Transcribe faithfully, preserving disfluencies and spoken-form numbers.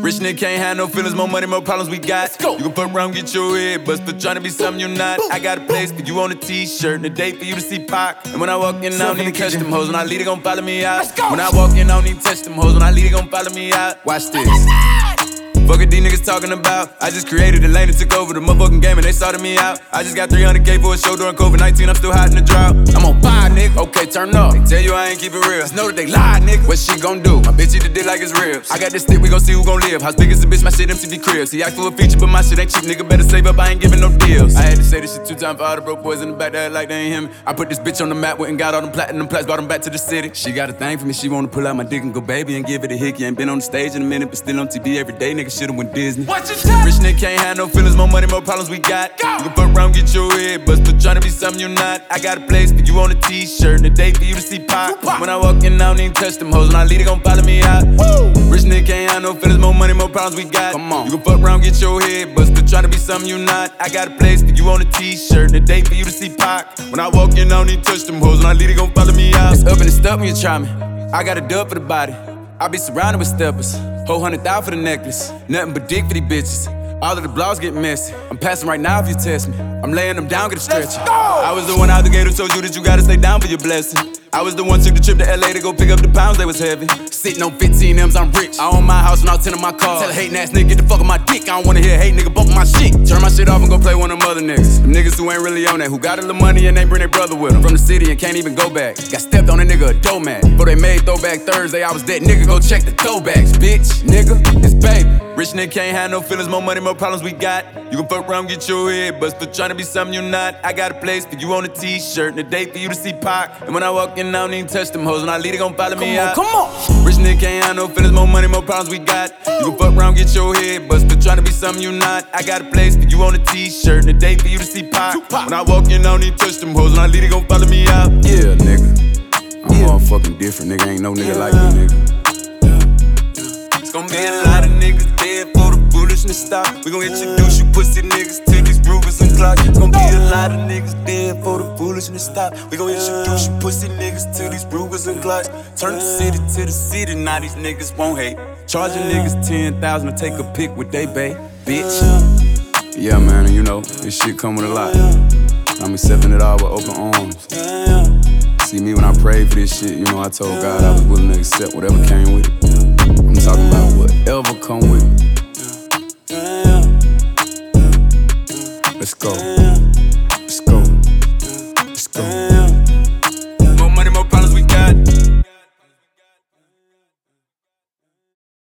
Rich nigga can't have no feelings, more money, more problems we got. Let's go. You gon' fuck around, get your head busted, trying to be something you're not. I got a place for you on a t-shirt and a date for you to see Pac. And when I walk in, I don't even touch them hoes. When I leave, they gon' follow me out. When I walk in, I don't even touch them hoes. When I leave, they gon' follow me out. Watch this. Fuck what these niggas talking about. I just created a lane and took over the motherfucking game and they sorted me out. I just got three hundred K for a show during COVID nineteen, I'm still hot in the drought. I'm on fire, nigga. Okay, turn up. They tell you I ain't keep it real. Just know that they lie, nigga. What she gon' do? My bitch eat the dick like it's ribs. I got this stick, we gon' see who gon' live. House big as a bitch, my shit M T V cribs. He asked for a feature, but my shit ain't cheap. Nigga better save up, I ain't giving no deals. I had to say this shit two times for all the broke boys in the back that act like they ain't hear me. I put this bitch on the map, went and got all them platinum plaques, brought them back to the city. She got a thing for me, she wanna pull out my dick and go baby and give it a hickey. Ain't been on the stage in a minute, but still on T V every day. Nigga should've went Disney. Rich nigga can't have no feelings, more money, more problems we got. Go. You can fuck around, get your head busted, trying to be something you're not. I got a place for you on a t-shirt and a date for you to see Pac. When I walk in, I don't even touch them hoes. When I leave, they gon' follow me out. Woo. Rich nigga can't have no feelings, more money, more problems we got. Come on. You can fuck around, get your head busted, trying to be something you're not. I got a place for you on a t-shirt and a date for you to see Pac. When I walk in, I don't even touch them hoes. When I leave, they gon' follow me out. It's up and it's stuck when you try me. I got a dub for the body. I be surrounded with steppers. Whole hundred thousand for the necklace. Nothing but dick for these bitches. All of the blogs get messy. I'm passing right now if you test me. I'm laying them down, get a stretch. I was the one out the gate who told you that you gotta stay down for your blessing. I was the one took the trip to L A to go pick up the pounds they was heavy. Sitting on fifteen M's, I'm rich. I own my house and all ten of my cars. Tell a hating ass nigga get the fuck on my dick. I don't wanna hear a hate nigga bumping my shit. Turn my shit off and go play one of them other niggas. Them niggas who ain't really on that, who got a little money and they bring their brother with them. From the city and can't even go back. Got stepped on a nigga a dough man. Before they made Throwback Thursday, I was dead. Nigga, go check the throwbacks, bitch. Nigga, it's baby. Rich nigga can't have no feelings, more money, more problems we got. You can fuck around, get your head busted, trying to be something you're not. I got a place for you on a t-shirt and a date for you to see Pac. And when I walk in, I don't even touch them hoes. When I leave, they gon' follow me out. Come on, come on. Rich nigga can't have no feelings, more money, more problems we got. You can fuck around, get your head busted, trying to be something you're not. I got a place for you on a t-shirt and a date for you to see Pac. When I walk in, I don't even touch them hoes. When I leave, they gon' follow me out. Yeah, nigga, I'm yeah. all fucking different, nigga. Ain't no nigga yeah. like me, nigga. It's gon' be a lot of niggas dead for the foolishness stop. We gon' introduce you pussy niggas to these Rubens and Clocks. It's gon' be a lot of niggas dead for the foolishness stop. We gon' introduce you pussy niggas to these Rubens and Clocks. Turn the city to the city, now these niggas won't hate. Charging niggas ten thousand to take a pic with they bae, bitch. Yeah, man, and you know, this shit come with a lot. I'm accepting it all with open arms. See me when I prayed for this shit, you know, I told God I was willing to accept whatever came with it. I'm talking about